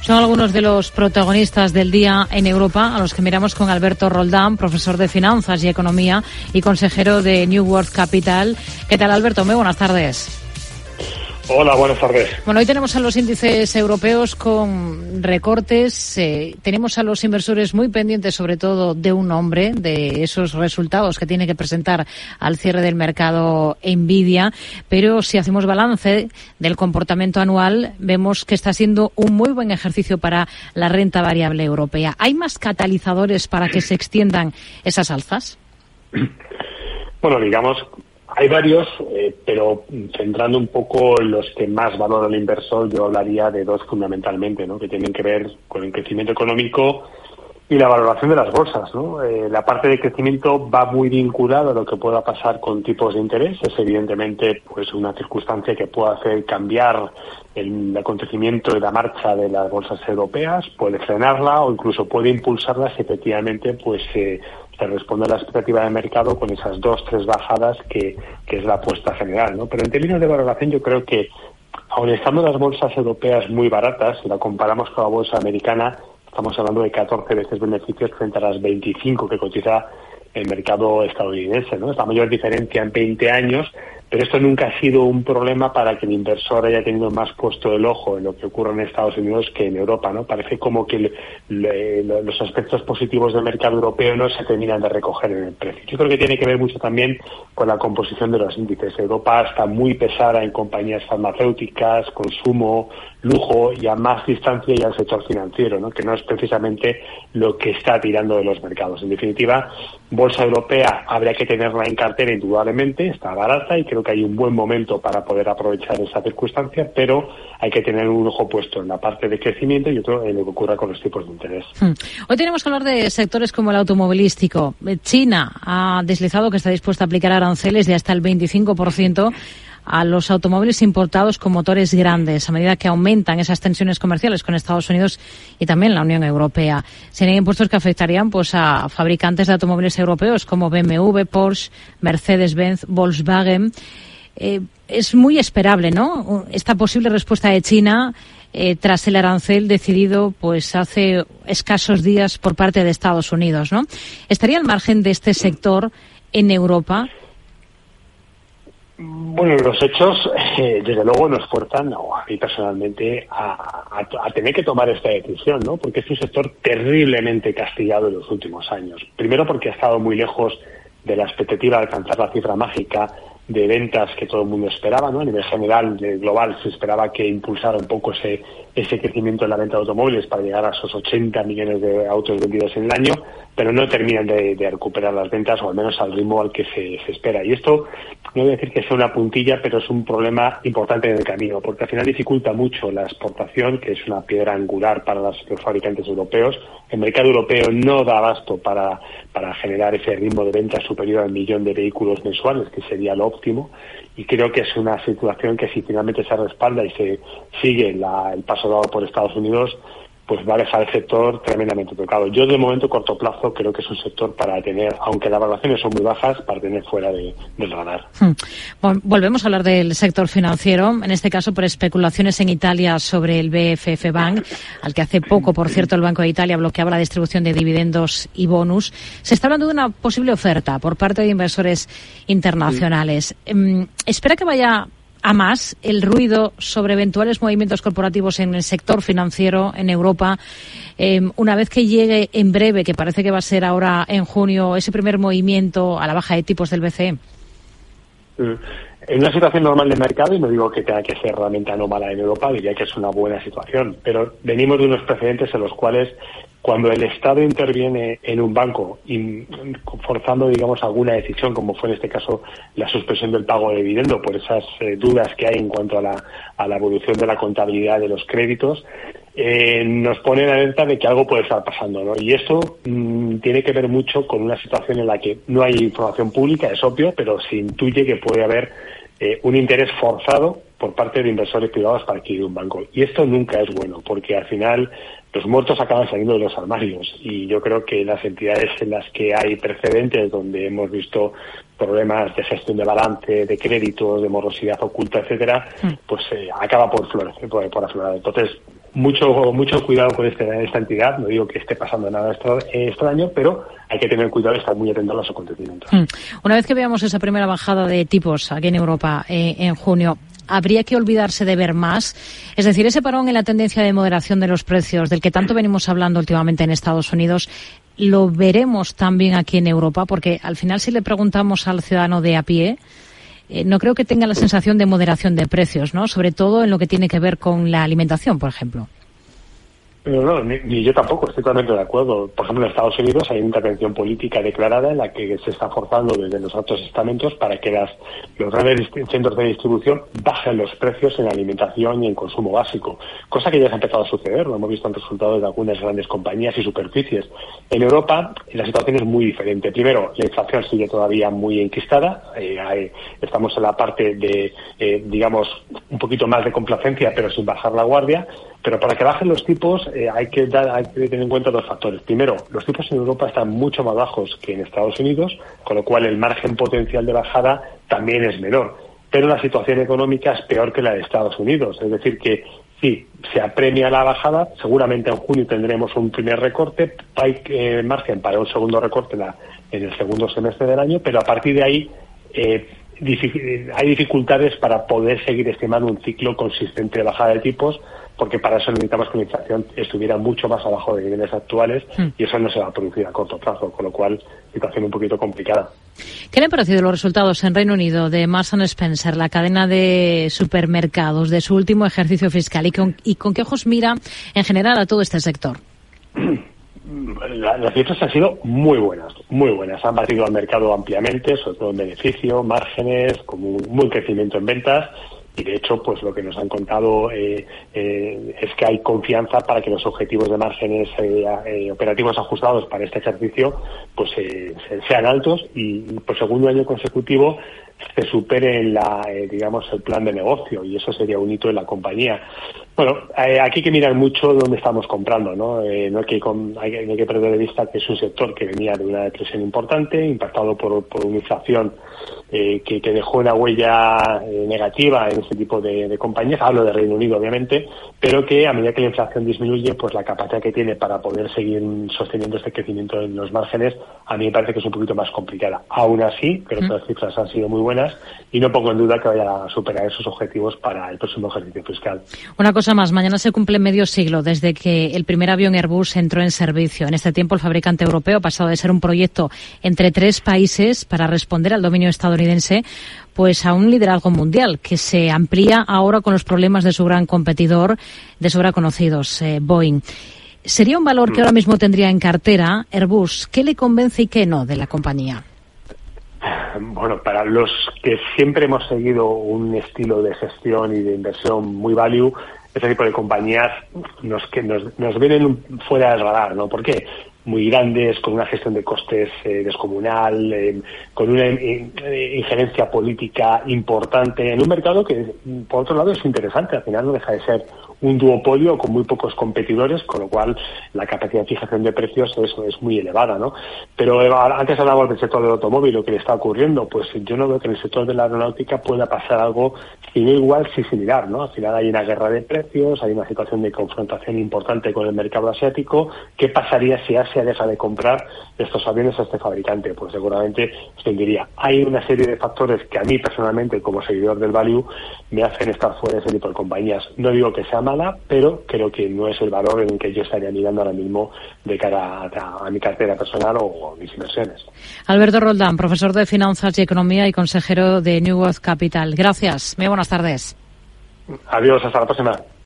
Son algunos de los protagonistas del día en Europa, a los que miramos con Alberto Roldán, profesor de Finanzas y Economía y consejero de New World Capital. ¿Qué tal, Alberto? Muy buenas tardes. Hola, buenas tardes. Bueno, hoy tenemos a los índices europeos con recortes. Tenemos a los inversores muy pendientes, sobre todo, de un nombre, de esos resultados que tiene que presentar al cierre del mercado Nvidia. Pero si hacemos balance del comportamiento anual, vemos que está siendo un muy buen ejercicio para la renta variable europea. ¿Hay más catalizadores para que se extiendan esas alzas? Bueno, digamos, hay varios, pero centrando un poco en los que más valora el inversor, yo hablaría de dos fundamentalmente, ¿no?, que tienen que ver con el crecimiento económico y la valoración de las bolsas, ¿no? La parte de crecimiento va muy vinculada a lo que pueda pasar con tipos de interés. Es evidentemente pues una circunstancia que puede hacer cambiar el acontecimiento y la marcha de las bolsas europeas, puede frenarla o incluso puede impulsarla si efectivamente pues se responde a la expectativa de mercado con esas 2-3 bajadas que es la apuesta general, ¿no? Pero en términos de valoración yo creo que, aun estando las bolsas europeas muy baratas, si la comparamos con la bolsa americana, estamos hablando de 14 veces beneficios frente a las 25 que cotiza el mercado estadounidense, ¿no? Es la mayor diferencia en 20 años, pero esto nunca ha sido un problema para que el inversor haya tenido más puesto el ojo en lo que ocurre en Estados Unidos que en Europa, ¿no? Parece como que los aspectos positivos del mercado europeo no se terminan de recoger en el precio. Yo creo que tiene que ver mucho también con la composición de los índices. Europa está muy pesada en compañías farmacéuticas, consumo, lujo, y a más distancia ya el sector financiero, ¿no?, que no es precisamente lo que está tirando de los mercados. En definitiva, bolsa europea habría que tenerla en cartera indudablemente, está barata y creo que hay un buen momento para poder aprovechar esa circunstancia, pero hay que tener un ojo puesto en la parte de crecimiento y otro en lo que ocurra con los tipos de interés. Hoy tenemos que hablar de sectores como el automovilístico. China ha deslizado que está dispuesta a aplicar aranceles de hasta el 25% a los automóviles importados con motores grandes a medida que aumentan esas tensiones comerciales con Estados Unidos y también la Unión Europea. Serían impuestos que afectarían pues a fabricantes de automóviles europeos como BMW, Porsche, Mercedes-Benz, Volkswagen. Es muy esperable, ¿no?, esta posible respuesta de China tras el arancel decidido pues hace escasos días por parte de Estados Unidos, ¿no? ¿Estaría al margen de este sector en Europa? Bueno, los hechos, desde luego, nos fuerzan, a mí personalmente, a tener que tomar esta decisión, ¿no? Porque es un sector terriblemente castigado en los últimos años. Primero porque ha estado muy lejos de la expectativa de alcanzar la cifra mágica de ventas que todo el mundo esperaba, ¿no? A nivel general, global, se esperaba que impulsara un poco ese crecimiento en la venta de automóviles para llegar a esos 80 millones de autos vendidos en el año, pero no terminan de recuperar las ventas, o al menos al ritmo al que se espera. Y esto, no voy a decir que sea una puntilla, pero es un problema importante en el camino, porque al final dificulta mucho la exportación, que es una piedra angular para los fabricantes europeos. El mercado europeo no da abasto para generar ese ritmo de ventas superior al 1 millón de vehículos mensuales, que sería lo óptimo, y creo que es una situación que si finalmente se respalda y se sigue el paso dado por Estados Unidos, pues va a dejar el sector tremendamente tocado. Yo, de momento, corto plazo, creo que es un sector para tener, aunque las valoraciones son muy bajas, para tener fuera del radar. Bueno, volvemos a hablar del sector financiero, en este caso por especulaciones en Italia sobre el BFF Bank, al que hace poco, por cierto, el Banco de Italia bloqueaba la distribución de dividendos y bonus. Se está hablando de una posible oferta por parte de inversores internacionales. ¿Espera que vaya a más el ruido sobre eventuales movimientos corporativos en el sector financiero en Europa, una vez que llegue en breve, que parece que va a ser ahora en junio, ese primer movimiento a la baja de tipos del BCE? En una situación normal de mercado, y no digo que tenga que ser realmente anómala en Europa, diría que es una buena situación, pero venimos de unos precedentes en los cuales, cuando el Estado interviene en un banco y forzando, digamos, alguna decisión, como fue en este caso la suspensión del pago de dividendo por esas dudas que hay en cuanto a la evolución de la contabilidad de los créditos, nos pone en alerta de que algo puede estar pasando, ¿no? Y esto tiene que ver mucho con una situación en la que no hay información pública, es obvio, pero se intuye que puede haber un interés forzado por parte de inversores privados para adquirir un banco. Y esto nunca es bueno, porque al final los muertos acaban saliendo de los armarios, y yo creo que las entidades en las que hay precedentes, donde hemos visto problemas de gestión de balance, de créditos, de morosidad oculta, etcétera, pues acaba por florecer, por aflorar. Entonces, mucho cuidado con esta entidad. No digo que esté pasando nada extraño, pero hay que tener cuidado y estar muy atento a los acontecimientos. Una vez que veamos esa primera bajada de tipos aquí en Europa en junio, ¿habría que olvidarse de ver más? Es decir, ese parón en la tendencia de moderación de los precios, del que tanto venimos hablando últimamente en Estados Unidos, ¿lo veremos también aquí en Europa? Porque al final, si le preguntamos al ciudadano de a pie, no creo que tenga la sensación de moderación de precios, ¿no? Sobre todo en lo que tiene que ver con la alimentación, por ejemplo. No, ni yo tampoco, estoy totalmente de acuerdo. Por ejemplo, en Estados Unidos hay una intervención política declarada en la que se está forzando desde los altos estamentos para que los grandes centros de distribución bajen los precios en alimentación y en consumo básico, cosa que ya se ha empezado a suceder, lo hemos visto en resultados de algunas grandes compañías y superficies. En Europa la situación es muy diferente. Primero, la inflación sigue todavía muy enquistada, estamos en la parte de, digamos, un poquito más de complacencia, pero sin bajar la guardia. Pero para que bajen los tipos hay que tener en cuenta dos factores. Primero, los tipos en Europa están mucho más bajos que en Estados Unidos, con lo cual el margen potencial de bajada también es menor. Pero la situación económica es peor que la de Estados Unidos. Es decir, que sí, se apremia la bajada, seguramente en junio tendremos un primer recorte, hay margen para un segundo recorte en el segundo semestre del año, pero a partir de ahí hay dificultades para poder seguir estimando un ciclo consistente de bajada de tipos, porque para eso necesitamos que la inflación estuviera mucho más abajo de niveles actuales y eso no se va a producir a corto plazo, con lo cual situación un poquito complicada. ¿Qué le han parecido los resultados en Reino Unido de Marks & Spencer, la cadena de supermercados, de su último ejercicio fiscal y con qué ojos mira en general a todo este sector? Las cifras han sido muy buenas. Han batido al mercado ampliamente, sobre todo en beneficio, márgenes, con un buen crecimiento en ventas. Y de hecho, pues lo que nos han contado es que hay confianza para que los objetivos de márgenes operativos ajustados para este ejercicio pues sean altos y por segundo año consecutivo se supere digamos el plan de negocio, y eso sería un hito en la compañía. Bueno, aquí hay que mirar mucho dónde estamos comprando, ¿no? No hay que perder de vista que es un sector que venía de una depresión importante, impactado por una inflación que dejó una huella negativa en este tipo de compañías. Hablo de Reino Unido, obviamente, pero que a medida que la inflación disminuye, pues la capacidad que tiene para poder seguir sosteniendo este crecimiento en los márgenes, a mí me parece que es un poquito más complicada. Aún así, creo que las cifras han sido muy buenas y no pongo en duda que vaya a superar esos objetivos para el próximo ejercicio fiscal. Una cosa más, mañana se cumple medio siglo desde que el primer avión Airbus entró en servicio. En este tiempo el fabricante europeo ha pasado de ser un proyecto entre 3 países para responder al dominio estadounidense pues a un liderazgo mundial que se amplía ahora con los problemas de su gran competidor, de sobra conocidos, Boeing. ¿Sería un valor que ahora mismo tendría en cartera Airbus? ¿Qué le convence y qué no de la compañía? Bueno, para los que siempre hemos seguido un estilo de gestión y de inversión muy value, este tipo de compañías nos vienen fuera del radar, ¿no? ¿Por qué? Muy grandes, con una gestión de costes descomunal, con una injerencia política importante en un mercado que, por otro lado, es interesante. Al final no deja de ser un duopolio con muy pocos competidores, con lo cual la capacidad de fijación de precios es muy elevada, ¿no? Pero antes hablábamos del sector del automóvil, lo que le está ocurriendo, pues yo no veo que en el sector de la aeronáutica pueda pasar algo, si no igual, sí similar, ¿no? Al final hay una guerra de precios, hay una situación de confrontación importante con el mercado asiático. ¿Qué pasaría si Asia deja de comprar estos aviones a este fabricante? Pues seguramente se diría. Hay una serie de factores que a mí personalmente, como seguidor del value, me hacen estar fuera de ese tipo de compañías. No digo que sea mala, pero creo que no es el valor en el que yo estaría mirando ahora mismo de cara a mi cartera personal o mis inversiones. Alberto Roldán, profesor de Finanzas y Economía y consejero de New Growth Capital. Gracias. Muy buenas tardes. Adiós, hasta la próxima.